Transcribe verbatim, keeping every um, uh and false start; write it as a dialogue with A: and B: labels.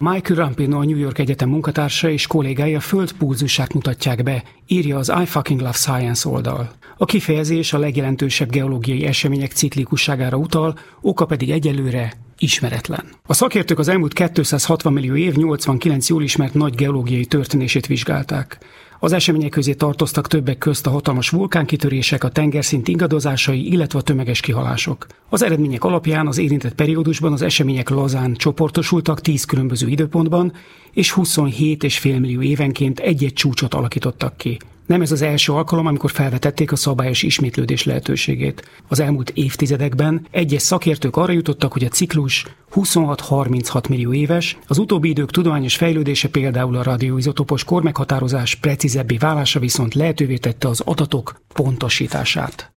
A: Michael Rampino, a New York Egyetem munkatársa és kollégái a Föld pulzusát mutatják be, írja az I Fucking Love Science oldal. A kifejezés a legjelentősebb geológiai események ciklikusságára utal, oka pedig egyelőre ismeretlen. A szakértők az elmúlt kétszázhatvan millió év nyolcvankilenc jól ismert nagy geológiai történését vizsgálták. Az események közé tartoztak többek közt a hatalmas vulkánkitörések, a tengerszint ingadozásai, illetve a tömeges kihalások. Az eredmények alapján az érintett periódusban az események lazán csoportosultak tíz különböző időpontban, és huszonhét egész öt millió évenként egy-egy csúcsot alakítottak ki. Nem ez az első alkalom, amikor felvetették a szabályos ismétlődés lehetőségét. Az elmúlt évtizedekben egyes szakértők arra jutottak, hogy a ciklus huszonhat-harminchat millió éves, az utóbbi idők tudományos fejlődése, például a radioizotopos kormeghatározás precízebbé válása viszont lehetővé tette az adatok pontosítását.